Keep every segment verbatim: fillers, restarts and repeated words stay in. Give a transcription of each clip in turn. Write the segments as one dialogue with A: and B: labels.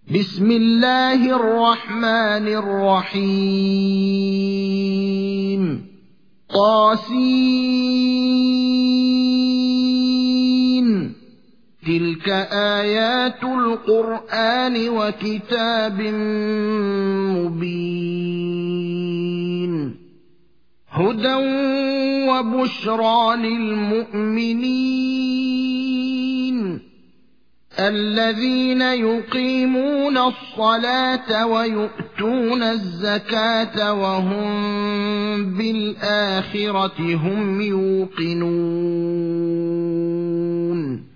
A: بسم الله الرحمن الرحيم طاسين تلك آيات القرآن وكتاب مبين هدى وبشرى للمؤمنين الذين يقيمون الصلاة ويؤتون الزكاة وهم بالآخرة هم يوقنون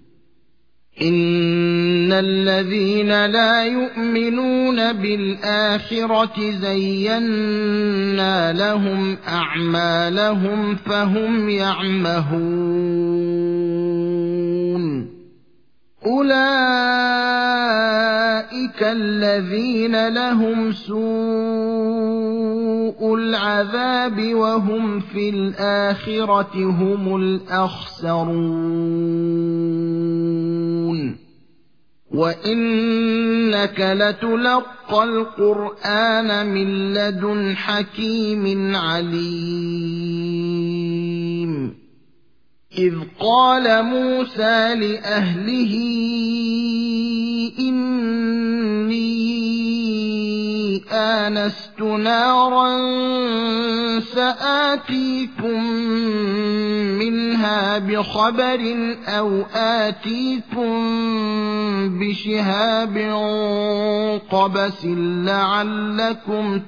A: إن الذين لا يؤمنون بالآخرة زينا لهم أعمالهم فهم يعمهون أولئك الذين لهم سوء العذاب وهم في الآخرة هم الأخسرون وإنك لتلقى القرآن من لدن حكيم عليم إذ قال موسى لأهله إني آنست نارا سآتيكم منها بخبر أو آتيكم بشهاب قبس لعلكم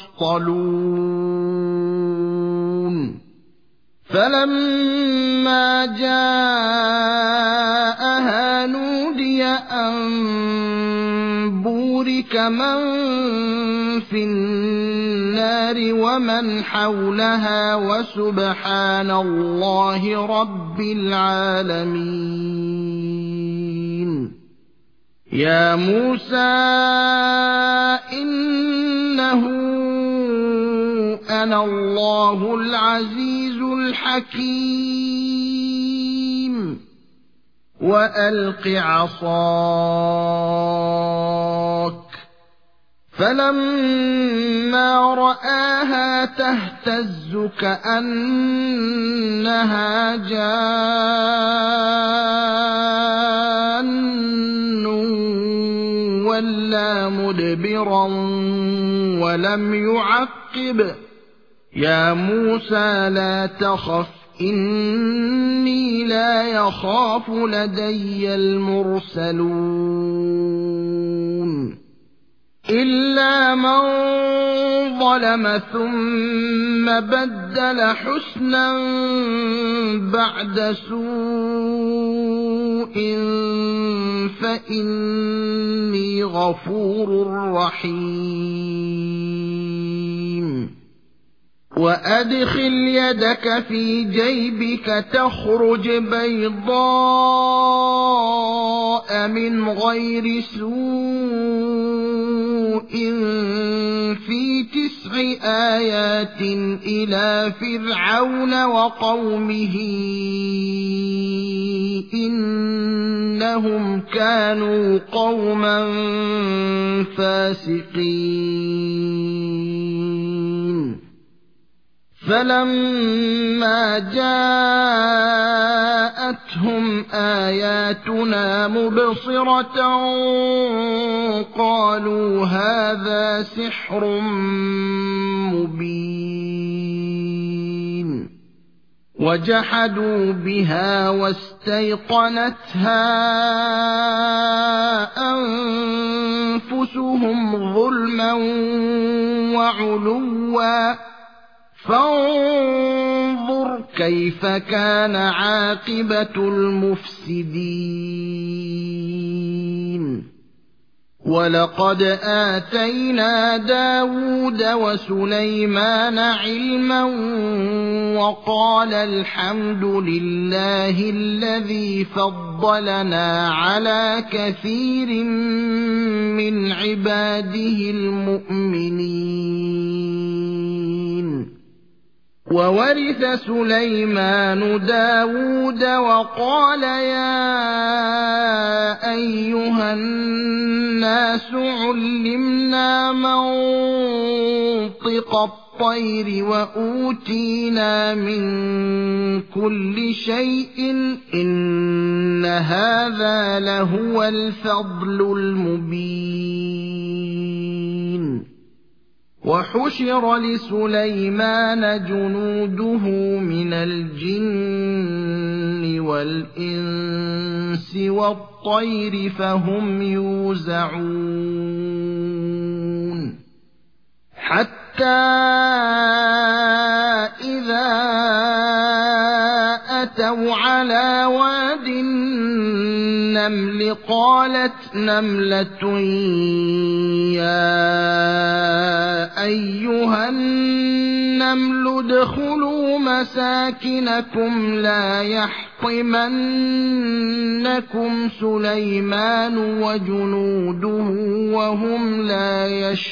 A: تصطلون فلما جاءها نودي أن بورك من في النار ومن حولها وسبحان الله رب العالمين يا موسى إنه أنا الله العزيز الحكيم وألق عصاك فلما رآها تهتز كأنها جان ولا مدبرا ولم يعقب يا موسى لا تخف إني لا يخاف لدي المرسلون إلا من ظلم ثم بدل حسنا بعد سوء فإني غفور رحيم وأدخل يدك في جيبك تخرج بيضاء من غير سوء في تسع آيات إلى فرعون وقومه إنهم كانوا قوما فاسقين فلما جاءتهم آياتنا مبصرة قالوا هذا سحر مبين وجحدوا بها واستيقنتها أنفسهم ظلما وعلوا فانظر كيف كان عاقبة المفسدين ولقد آتينا داود وسليمان علما وقال الحمد لله الذي فضلنا على كثير من عباده المؤمنين وورث سليمان داود وقال يا أيها الناس علمنا منطق الطير وأوتينا من كل شيء إن هذا لهو الفضل المبين وحشر لسليمان جنوده من الجن والإنس والطير فهم يوزعون حتى إذا أتوا على واد النمل قالت نملة يا أيها النمل ادخلوا مساكنكم لا يحطمنكم سليمان وجنوده وهم لا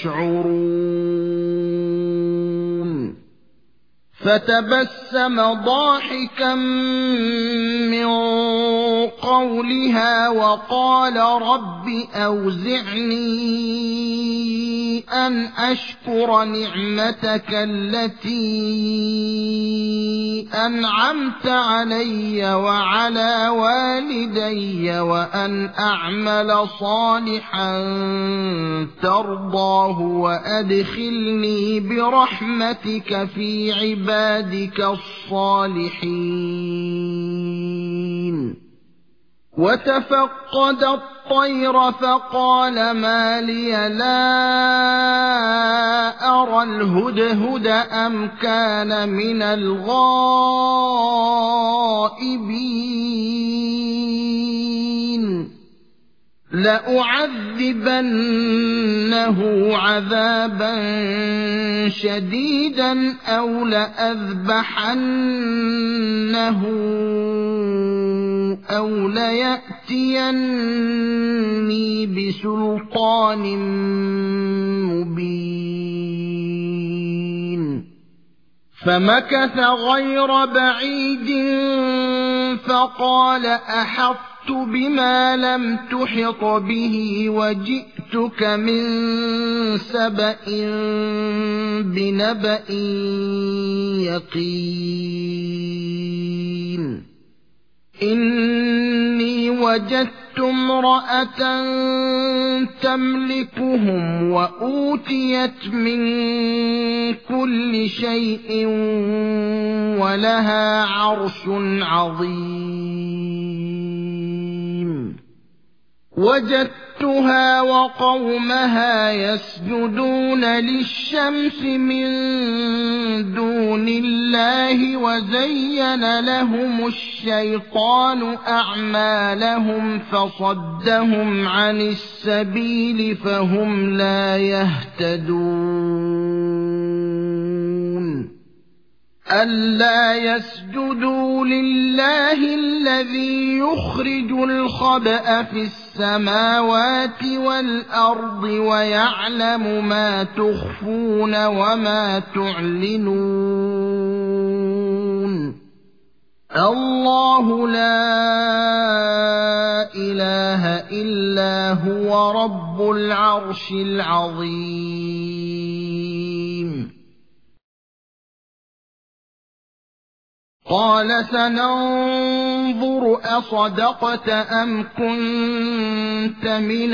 A: يشعرون فتبسم ضاحكا من قولها وقال رب أوزعني أن أشكر نعمتك التي أنعمت علي وعلى والدي وأن أعمل صالحا ترضاه وأدخلني برحمتك في عبادك الصالحين وتفقد الطير فقال ما لي لا أرى الهدهد أم كان من الغائبين لأعذبنه عذابا شديدا أو لأذبحنه أو ليأتيني بسلطان مبين فمكث غير بعيد فقال أحطت بما لم تحط به وجئتك من سبأ بنبأ يقين إني وجدت امرأة تملكهم وأوتيت من كل شيء ولها عرش عظيم وجدتها وقومها يسجدون للشمس من دون الله وزين لهم الشيطان أعمالهم فصدهم عن السبيل فهم لا يهتدون ألا يسجدوا لله الذي يخرج الخبأ في السماوات والأرض ويعلم ما تخفون وما تعلنون الله لا إله إلا هو رب العرش العظيم قال سننظر أصدقت أم كنت من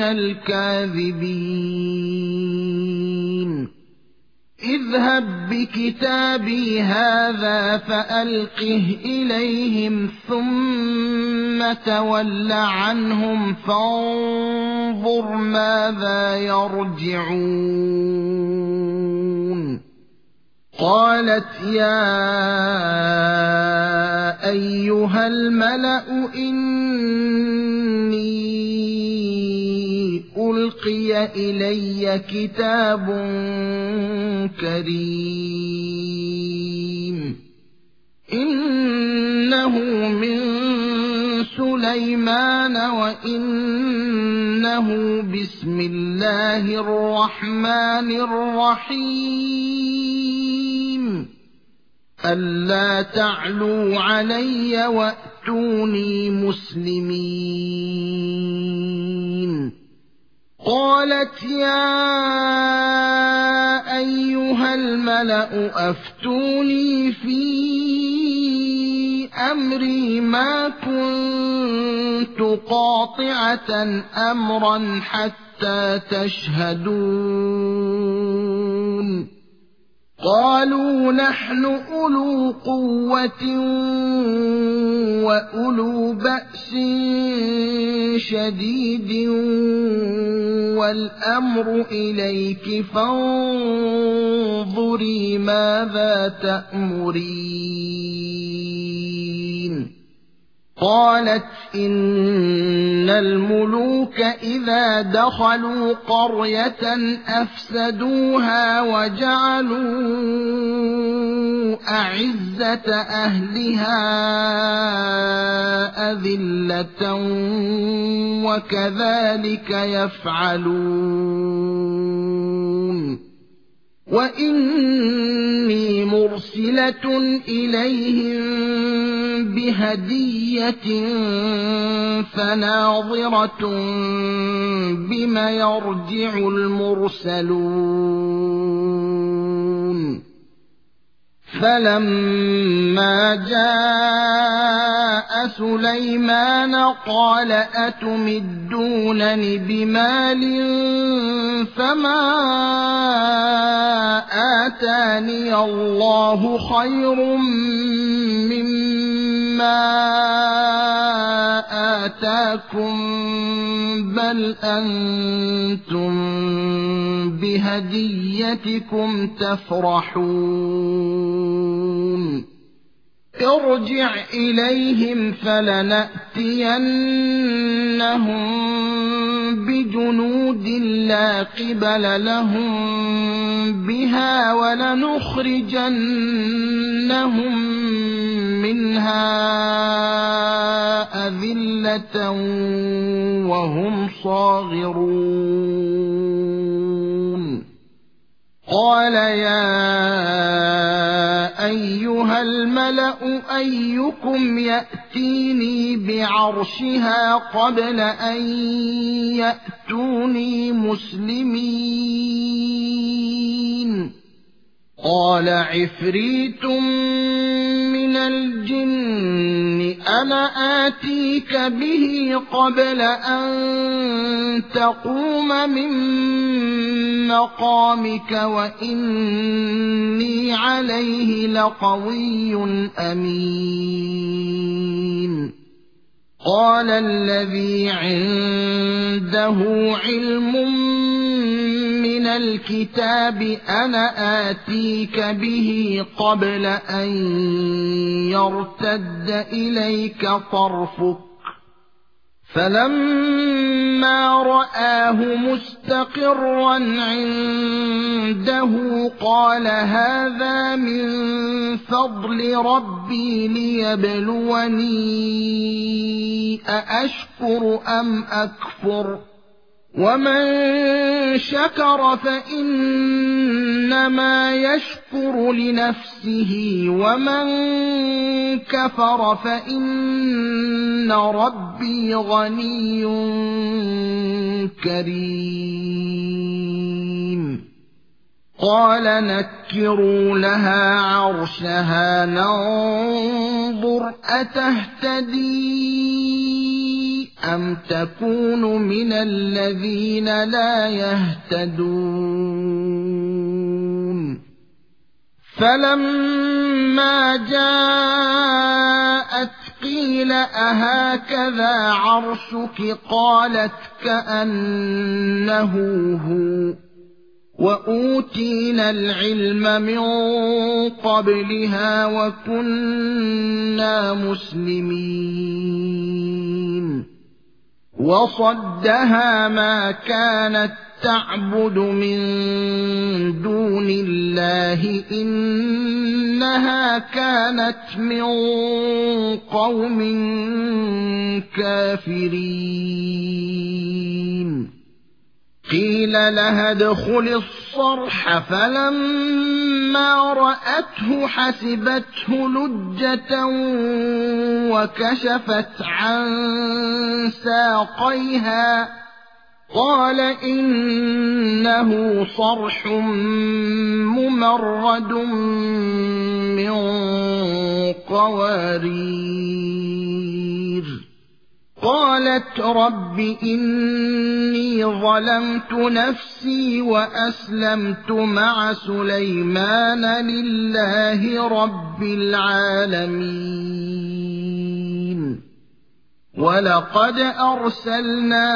A: الكاذبين اذهب بكتابي هذا فألقه إليهم ثم تول عنهم فانظر ماذا يرجعون قالت يا أيها الملأ إني ألقي إلي كتاب كريم إنه من سليمان وإنه بسم الله الرحمن الرحيم أَلَّا تَعْلُوا عَلَيَّ وَأْتُونِي مُسْلِمِينَ قَالَتْ يَا أَيُّهَا الْمَلَأُ أَفْتُونِي فِي أَمْرِي مَا كُنتُ قَاطِعَةً أَمْرًا حَتَّىٰ تَشْهَدُونِ قَالُوا نَحْنُ أُولُو قُوَّةٍ وَأُولُو بَأْسٍ شَدِيدٍ وَالْأَمْرُ إِلَيْكِ فَانظُرِي مَاذَا تَأْمُرِينَ قَالَتْ إِنَّ الْمُلُوكَ إِذَا دَخَلُوا قَرْيَةً أَفْسَدُوهَا وَجَعَلُوا أَعِزَّةَ أَهْلِهَا أَذِلَّةً وَكَذَٰلِكَ يَفْعَلُونَ وَإِنِّي مُرْسِلَةٌ إِلَيْهِم بِهَدِيَّةٍ فَنَاظِرَةٌ بِمَ يَرْجِعُ الْمُرْسَلُونَ فَلَمَّا جَاءَ سُلَيْمَانَ قَالَ أَتُمِدُّونَنِ بِمَالٍ فَمَا آتَانِيَ اللَّهُ خَيْرٌ مِّمَّا آتَاكُم بَلْ أَنتُم بِهَدِيَّتِكُمْ تَفْرَحُونَ ارْجِعْ إِلَيْهِمْ فَلَنَأْتِيَنَّهُم بِجُنُودٍ لَّا قِبَلَ لَهُم بِهَا وَلَنُخْرِجَنَّهُم مِّنْهَا أَذِلَّةً وَهُمْ صَاغِرُونَ قَالَ يَا أَيُّهَا الْمَلَأُ أَيُّكُمْ يَأْتِينِي بِعَرْشِهَا قَبْلَ أَن يَأْتُونِي مُسْلِمِينَ قَالَ عِفْرِيتٌ مِّنَ الْجِنِّ أَنَا آتِيكَ بِهِ قَبْلَ أَن تَقُومَ مِن مَّقَامِكَ وَإِنِّي عَلَيْهِ لَقَوِيٌّ أَمِينٌ قَالَ الَّذِي عِندَهُ عِلْمٌ مِّنَ الْكِتَابِ أَنَا آتِيكَ بِهِ قَبْلَ أَن يَرْتَدَّ إِلَيْكَ طَرْفُكَ فَلَمَّا رَآهُ مُسْتَقِرًّا عِندَهُ قَالَ هَٰذَا مِن فَضْلِ رَبِّي لِيَبْلُوَنِي أَأَشْكُرُ أَمْ أَكْفُرُ وَمَن شَكَرَ فَإِنَّمَا يَشْكُرُ لِنَفْسِهِ وَمَن كَفَرَ فَإِنَّ رَبِّي غَنِيٌّ كَرِيمٌ قَالَ نَكِّرُوا لَهَا عَرْشَهَا نَنظُرْ أَتَهْتَدِي أَمْ تَكُونُ مِنَ الَّذِينَ لَا يَهْتَدُونَ فَلَمَّا جَاءَتْ قِيلَ أَهَٰكَذَا عَرْشُكِ قَالَتْ كَأَنَّهُ هُوَ وَأُوتِينَا الْعِلْمَ مِن قَبْلِهَا وَكُنَّا مُسْلِمِينَ وَصَدَّهَا مَا كَانَتْ تَعْبُدُ مِن دُونِ اللَّهِ ۖ إِنَّهَا كَانَتْ مِن قَوْمٍ كَافِرِينَ قِيلَ لَهَا ادْخُلِي الصرح فلما رأته حسبته لجة وكشفت عن ساقيها قال إنه صرح ممرد من قوارير قالت رب إني ظلمت نفسي وأسلمت مع سليمان لله رب العالمين ولقد أرسلنا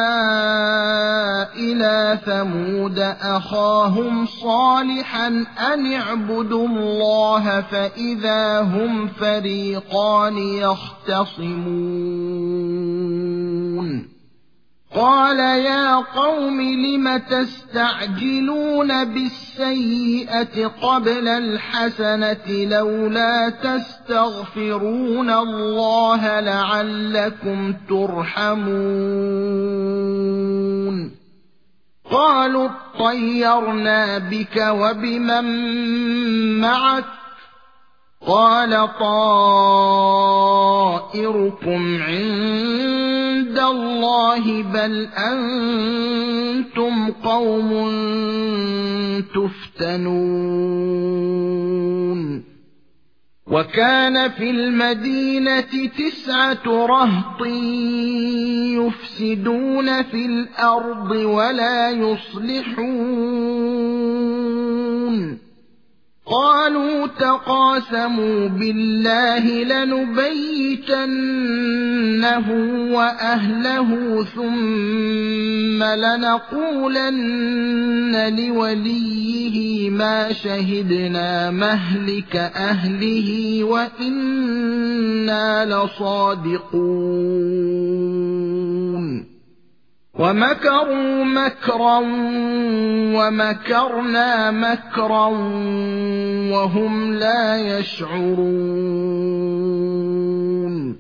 A: إلى ثمود أخاهم صالحا أن اعبدوا الله فإذا هم فريقان يختصمون قال يا قوم لم تستعجلون بالسيئة قبل الحسنة لولا تستغفرون الله لعلكم ترحمون قالوا اطيرنا بك وبمن معك قال طائركم عند الله بل أنتم قوم تفتنون وكان في المدينة تسعة رهط يفسدون في الأرض ولا يصلحون قالوا تقاسموا بالله لنبيتنه وأهله ثم لنقولن لوليه ما شهدنا مهلك أهله وإنا لصادقون ومكروا مكرا ومكرنا مكرا وهم لا يشعرون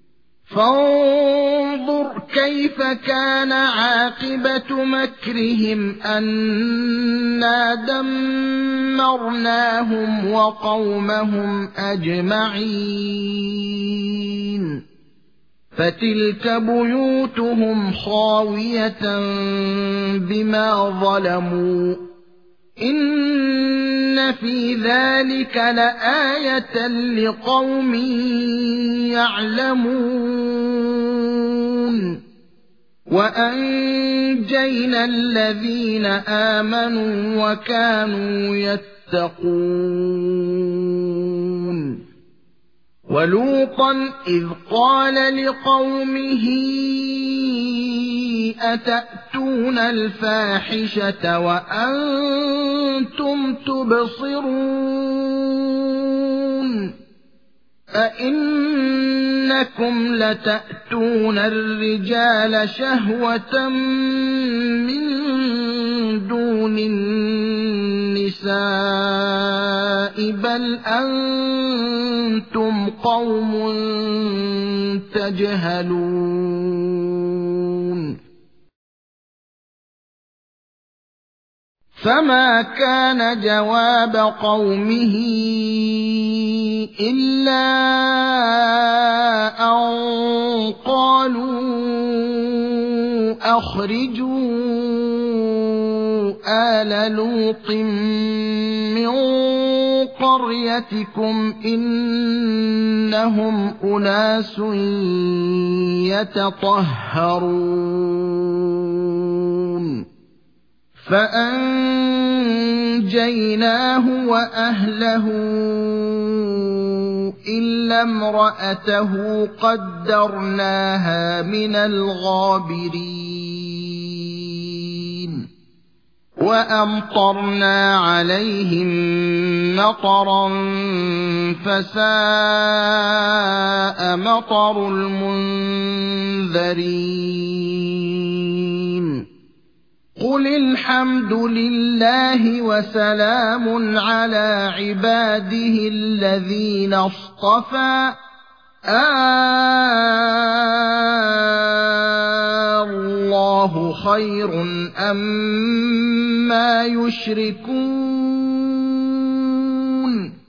A: فانظر كيف كان عاقبة مكرهم أنا دمرناهم وقومهم أجمعين فتلك بيوتهم خاوية بما ظلموا إن في ذلك لآية لقوم يعلمون وأنجينا الذين آمنوا وكانوا يتقون ولوطا إذ قال لقومه أتأتون الفاحشة وأنتم تبصرون أئنكم لتأتون الرجال شهوة من دون النساء بل أنتم قوم تجهلون فما كان جواب قومه إلا أن قالوا أخرجوا آل لوط من قريتكم إنهم أناس يتطهرون فأنجيناه وأهله إلا امرأته قدرناها من الغابرين وأمطرنا عليهم مطرا فساء مطر المنذرين قل الحمد لله وسلام على عباده الذين اصطفى آه الله الله خير أما يشركون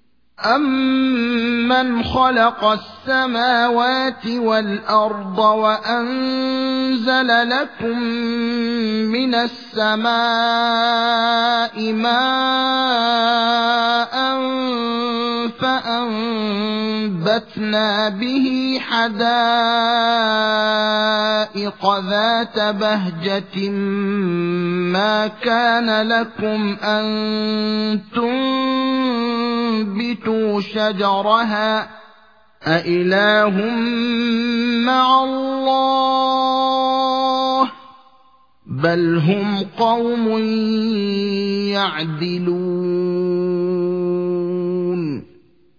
A: أَمَّنْ خَلَقَ السَّمَاوَاتِ وَالْأَرْضَ وَأَنزَلَ لَكُم مِّنَ السَّمَاءِ مَاءً فَأَنبَتْنَا بِهِ حَدَائِقَ ذَاتَ بَهْجَةٍ مَّا كَانَ لَكُمْ أَن تُنبِتُوا شَجَرَهَا أَإِلَٰهٌ مَّعَ اللَّهِ بَلْ هُمْ قَوْمٌ يَعْدِلُونَ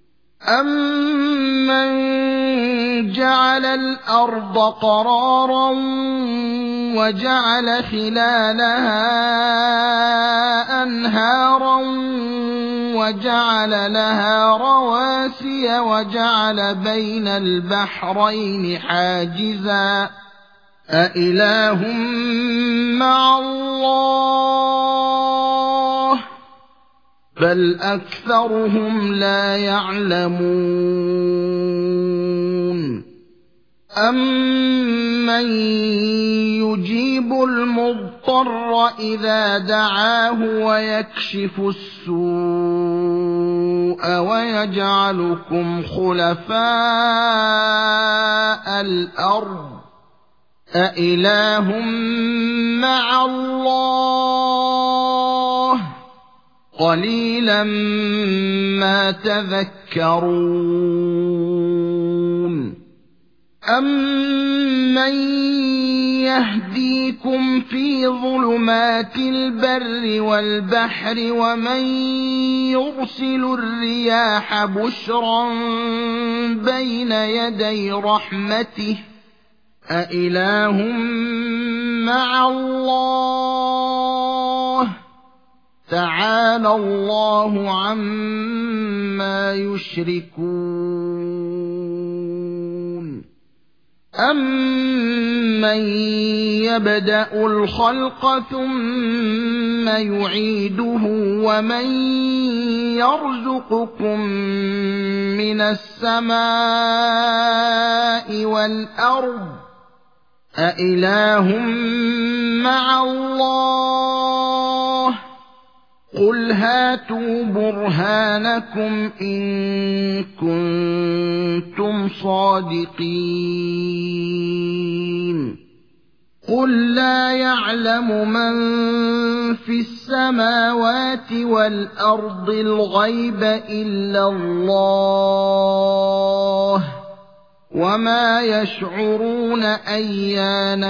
A: أَمَّن جَعَلَ الْأَرْضَ قَرَارًا وَجَعَلَ خِلَالَهَا أَنْهَارًا وَجَعَلَ لَهَا رَوَاسِيَ وَجَعَلَ بَيْنَ الْبَحْرَيْنِ حَاجِزًا أَإِلَٰهٌ مَّعَ اللَّهِ بَلْ أَكْثَرُهُمْ لَا يَعْلَمُونَ أَمَّن يُجِيبُ الْمُضْطَرَّ إِذَا دَعَاهُ وَيَكْشِفُ السُّوءَ وَيَجْعَلُكُمْ خُلَفَاءَ الْأَرْضِ أَإِلَٰهٌ مَّعَ اللَّهِ قَلِيلًا مَّا تَذَكَّرُونَ أَمَّن يَهْدِيكُمْ فِي ظُلُمَاتِ الْبَرِّ وَالْبَحْرِ وَمَن يُرْسِلُ الرِّيَاحَ بُشْرًا بَيْنَ يَدَيْ رَحْمَتِهِ أَإِلَٰهٌ مَّعَ اللَّهِ تَعَالَى اللَّهُ عَمَّا يُشْرِكُونَ أَمَّن يَبْدَأُ الْخَلْقَ ثُمَّ يُعِيدُهُ وَمَن يَرْزُقُكُم مِّنَ السَّمَاءِ وَالْأَرْضِ أَإِلَٰهٌ مَّعَ اللَّهِ قُلْ هَاتُوا بُرْهَانَكُمْ إِن كُنتُمْ صَادِقِينَ قُل لَّا يَعْلَمُ مَن فِي السَّمَاوَاتِ وَالْأَرْضِ الْغَيْبَ إِلَّا اللَّهُ وَمَا يَشْعُرُونَ أَيَّانَ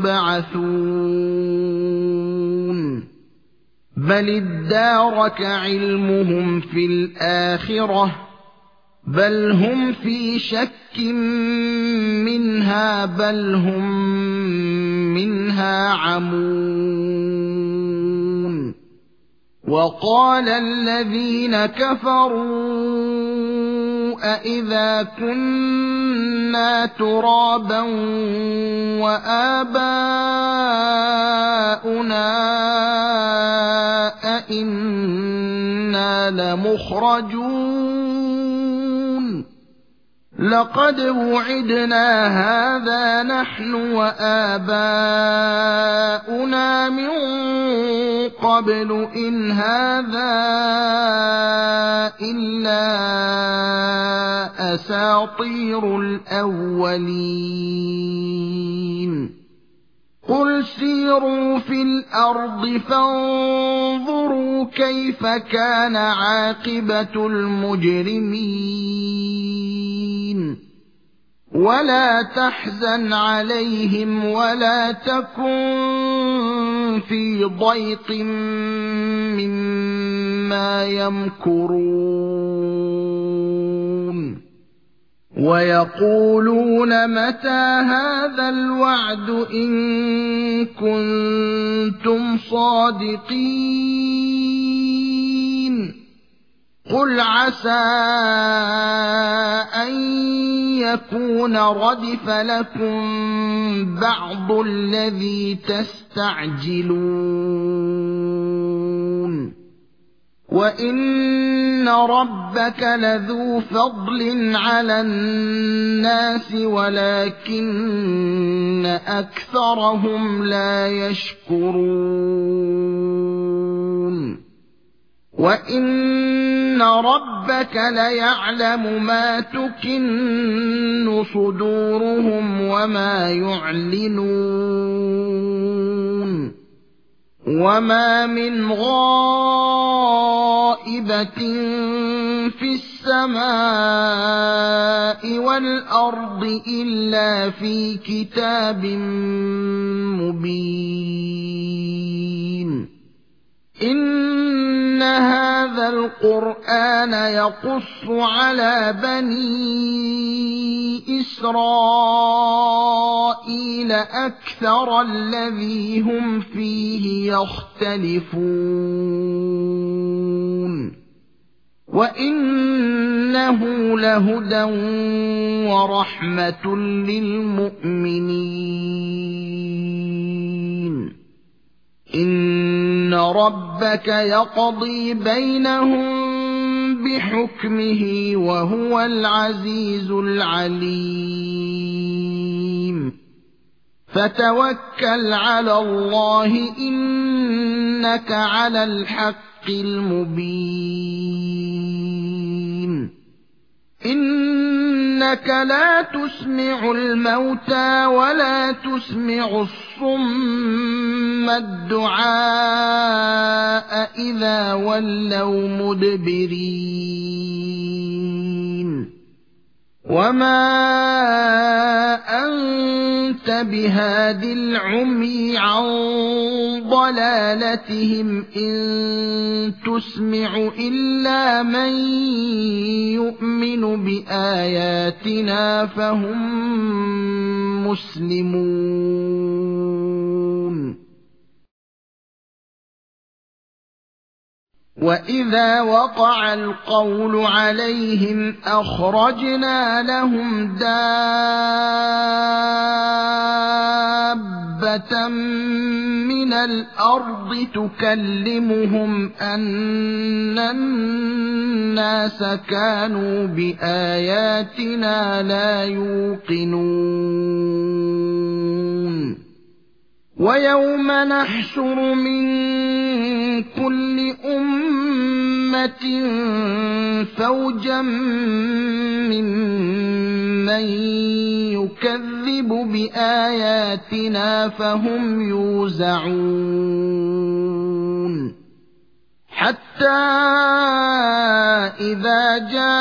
A: يُبْعَثُونَ بَلِ ادَّارَكَ عِلْمُهُمْ فِي الْآخِرَةِ بَلْ هُمْ فِي شَكٍّ مِّنْهَا بَلْ هُمْ مِنْهَا عَمُونَ وَقَالَ الَّذِينَ كَفَرُوا أَإِذَا كُنَّا تُرَابًا وَآبَاؤُنَا أَإِنَّا لَمُخْرَجُونَ لَقَدْ وُعِدْنَا هَٰذَا نَحْنُ وَآبَاؤُنَا مِن قَبْلُ إِنْ هَٰذَا إِلَّا أَسَاطِيرُ الْأَوَّلِينَ قُلْ سِيرُوا فِي الْأَرْضِ فَانظُرُوا كَيْفَ كَانَ عَاقِبَةُ الْمُجْرِمِينَ وَلَا تَحْزَنْ عَلَيْهِمْ وَلَا تَكُن فِي ضَيْقٍ مِّمَّا يَمْكُرُونَ وَيَقُولُونَ مَتَىٰ هَٰذَا الْوَعْدُ إِن كُنتُمْ صَادِقِينَ قُلْ عَسَىٰ أَن يكون ردف لكم بعض الذي تستعجلون وإن ربك لذو فضل على الناس ولكن أكثرهم لا يشكرون وإن ربك ليعلم ما تكن صدورهم وما يعلنون وما من غائبة في السماء والأرض إلا في كتاب مبين إن هذا القرآن يقص على بني إسرائيل أكثر الذي هم فيه يختلفون وإنه لهدى ورحمة للمؤمنين إن ربك يقضي بينهم بحكمه وهو العزيز العليم فتوكل على الله إنك على الحق المبين إنك لا تسمع الموتى ولا تسمع الصم الدعاء إذا ولوا مدبرين وما أنت بهاد العمي عن ضلالتهم إن تسمع إلا من يؤمن بآياتنا فهم مسلمون وإذا وقع القول عليهم أخرجنا لهم دابة من الأرض تكلمهم أن الناس كانوا بآياتنا لا يوقنون ويوم نحشر من كل أمة فوجا ممن يكذب بآياتنا فهم يوزعون حتى إذا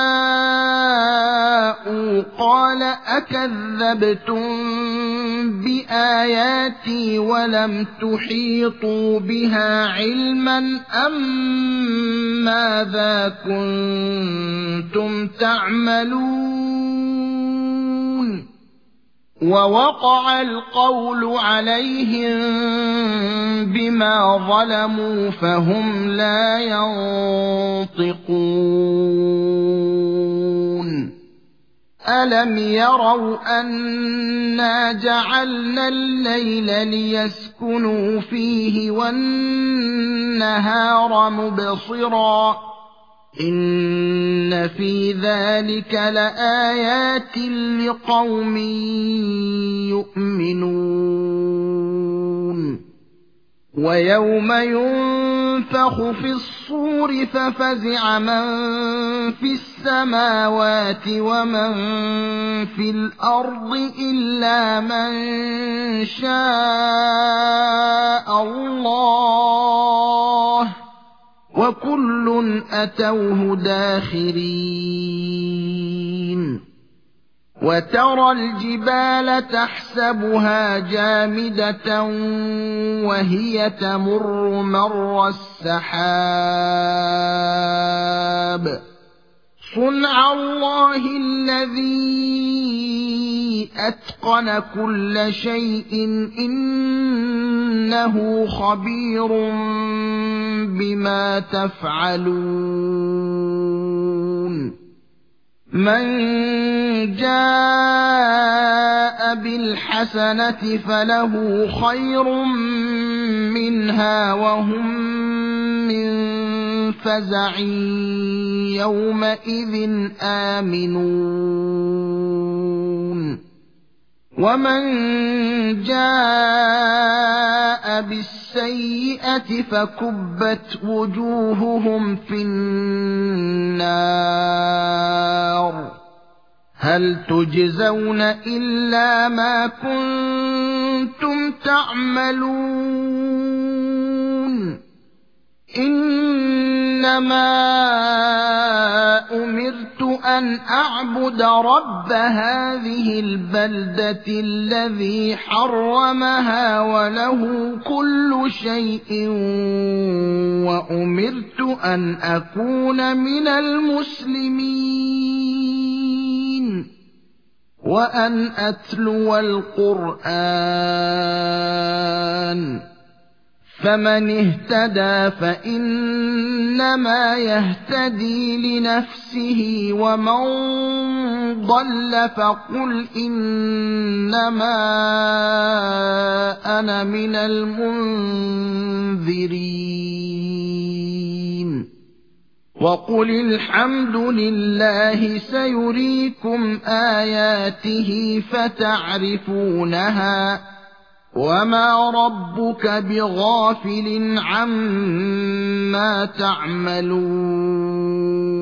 A: جاءوا قال أكذبتم بآياتي ولم تحيطوا بها علما أم ماذا كنتم تعملون ووقع القول عليهم بما ظلموا فهم لا ينطقون ألم يروا أنا جعلنا الليل ليسكنوا فيه والنهار مبصرا إن في ذلك لآيات لقوم يؤمنون ويوم ينفخ في الصور ففزع من في السماوات ومن في الأرض إلا من شاء الله وكل أتوه داخرين وترى الجبال تحسبها جامدة وهي تمر مر السحاب صنع الله الذي أتقن كل شيء إنه خبير بما تفعلون مَن جَاءَ بِالْحَسَنَةِ فَلَهُ خَيْرٌ مِّنْهَا وَهُم مِّن فَزَعٍ يَوْمَئِذٍ آمِنُونَ وَمَن جَاءَ بِالسَّيِّئَةِ فَكُبَّتْ وُجُوهُهُمْ فِي النَّارِ هَلْ تُجْزَوْنَ إِلَّا مَا كُنتُمْ تَعْمَلُونَ إِنَّمَا أُمِرْتُ أَنْ أَعْبُدَ رَبَّ هَٰذِهِ الْبَلْدَةِ الَّذِي حَرَّمَهَا وَلَهُ كُلُّ شَيْءٍ وَأُمِرْتُ أَنْ أَكُونَ مِنَ الْمُسْلِمِينَ وَأَنْ أَتْلُوَ الْقُرْآنَ فَمَنِ اهْتَدَىٰ فَإِنَّمَا يَهْتَدِي لِنَفْسِهِ وَمَن ضَلَّ فَقُلْ إِنَّمَا أَنَا مِنَ الْمُنذِرِينَ وَقُلِ الْحَمْدُ لِلَّهِ سَيُرِيكُمْ آيَاتِهِ فَتَعْرِفُونَهَا وَمَا رَبُّكَ بِغَافِلٍ عَمَّا تَعْمَلُونَ